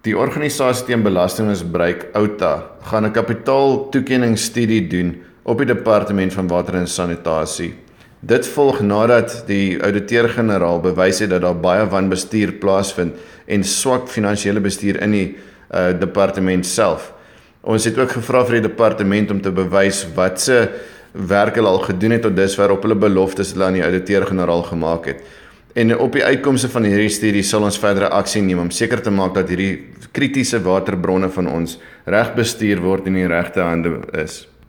Die Organisasie teen Belastingmisbruik, OUTA, gaan 'n kapitaaltoekenningsstudie doen op die Departement van Water en Sanitasie. Dit volg nadat die ouditeur-generaal bewys het dat daar baie wanbestuur plaasvind en swak finansiële bestuur in die departement self. Ons het ook gevra vir die departement om te bewys wat se werk hulle al gedoen het tot dusver op hulle beloftes hulle aan die ouditeur-generaal gemaak het. En op die uitkomste van hierdie studie sal ons verdere aksie neem om seker te maak dat hierdie kritiese waterbronne van ons reg bestuur word en in die regte hande is.